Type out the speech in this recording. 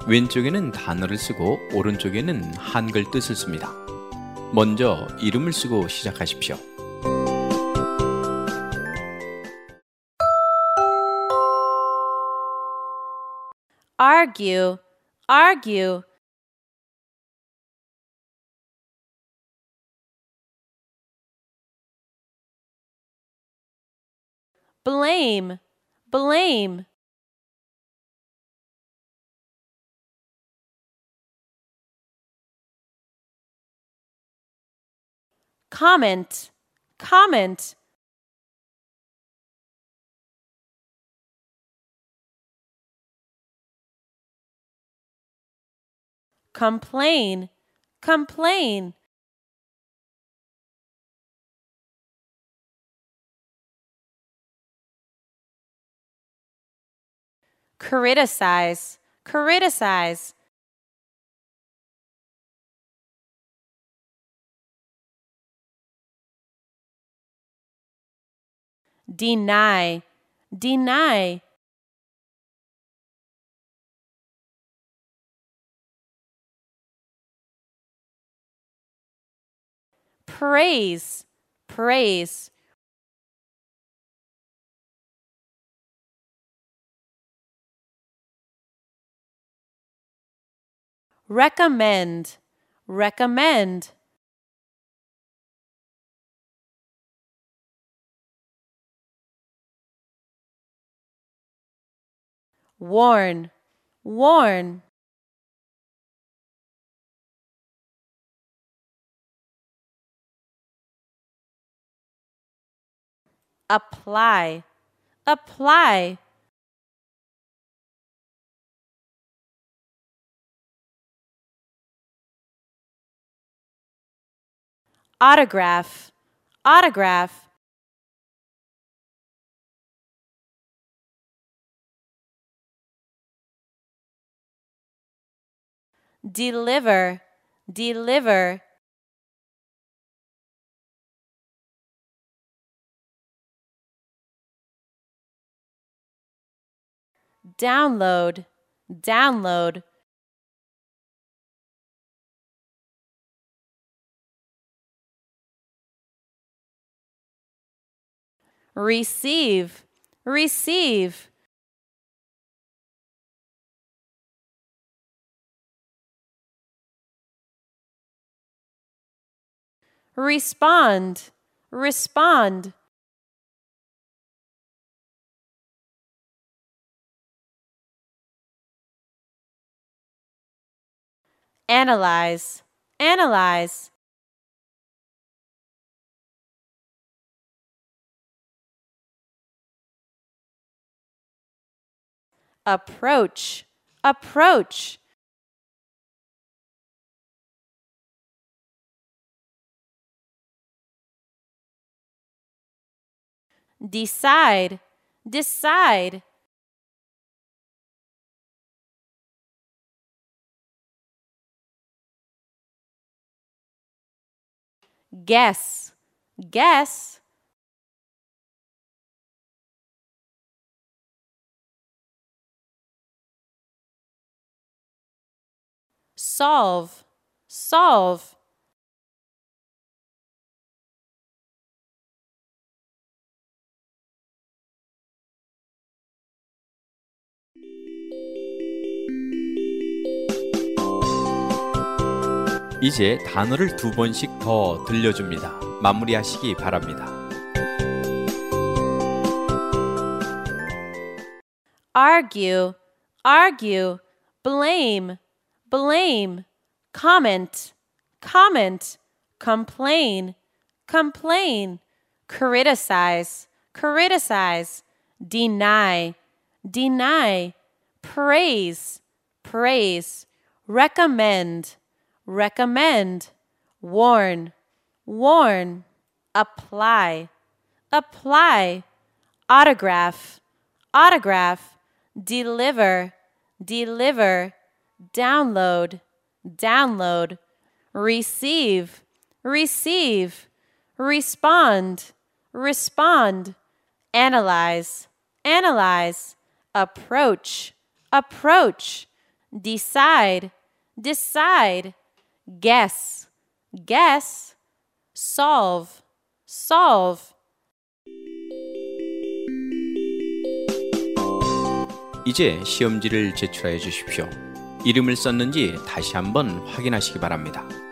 왼쪽에는 단어를 쓰고 오른쪽에는 한글 뜻을 씁니다. 먼저 이름을 쓰고 시작하십시오. argue, argue. blame, blame. comment, comment. complain, complain. criticize, criticize. deny, deny. praise, praise. recommend, recommend. warn, warn. apply, apply. autograph, autograph. deliver, deliver. download, download. receive, receive. respond, respond. analyze, analyze. approach, approach. decide, decide. guess, guess. solve, solve. 이제 단어를 2번씩 더 들려줍니다. 마무리하시기 바랍니다. argue, argue. blame, blame. comment, comment. complain, complain. criticize, criticize. deny, deny. praise, praise. recommend, recommend. warn, warn. apply, apply. autograph, autograph. deliver, deliver. download, download. receive, receive. respond, respond. analyze, analyze. approach, approach. decide, decide, guess, guess, solve, solve. 이제 시험지를 제출하여 주십시오. 이름을 썼는지 다시 한번 확인하시기 바랍니다.